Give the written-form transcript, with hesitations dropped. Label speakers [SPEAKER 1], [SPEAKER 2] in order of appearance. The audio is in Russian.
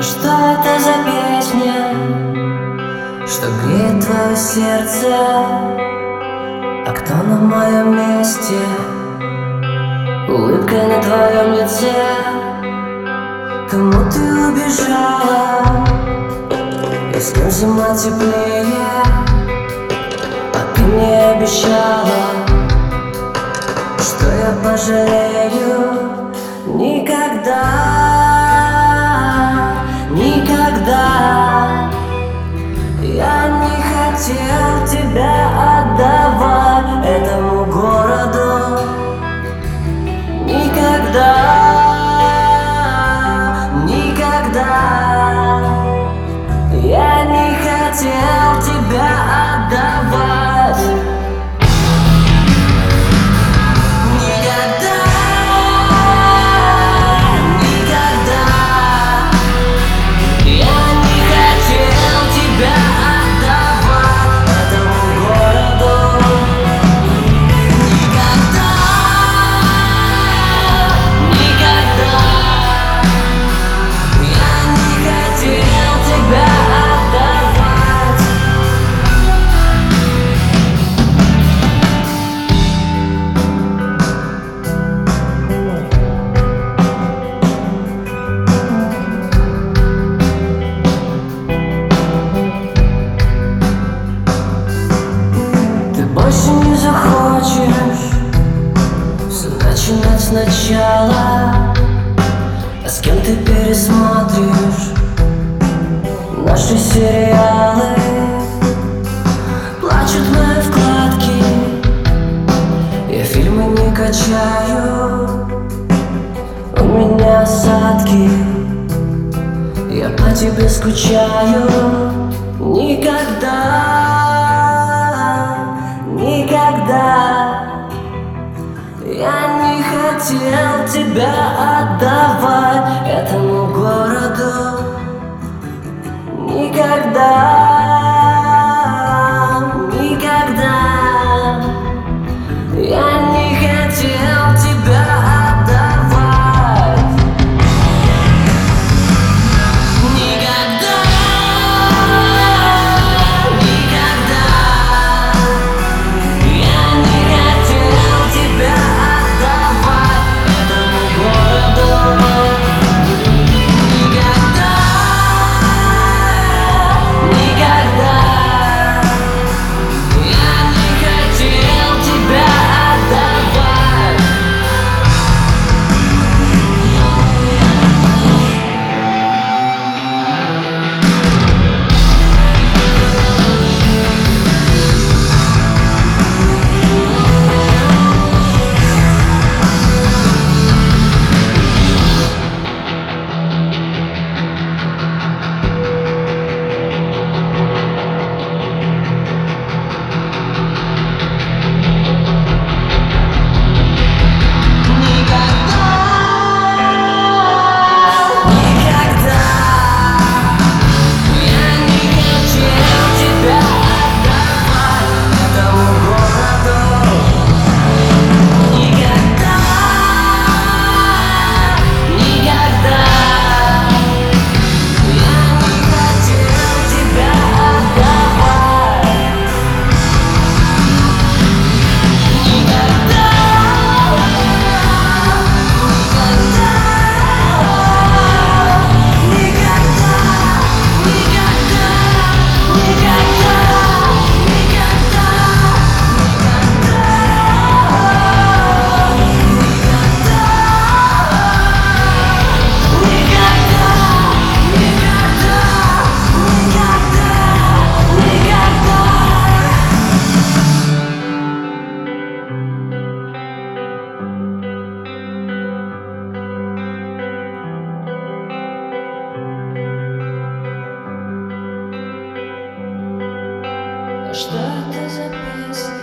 [SPEAKER 1] Что это за песня, что греет твое сердце? А кто на моем месте, улыбкой на твоем лице? Кому ты убежала, и с кем зима теплее? А ты мне обещала, что я пожалею. Никогда, никогда я не хотел тебя отдавать этому городу. Никогда, никогда я не хотел тебя отдавать. Больше не захочешь все начинать сначала. А с кем ты пересмотришь наши сериалы? Плачут мои вкладки, я фильмы не качаю. У меня осадки, я по тебе скучаю. Никогда, никогда я не хотел тебя отдавать этому городу. Никогда, никогда я не хотел тебя отдавать. Никогда, никогда я не хотел тебя отдавать этому городу. Никогда, никогда я не хотел тебя отдавать. Что это за песня?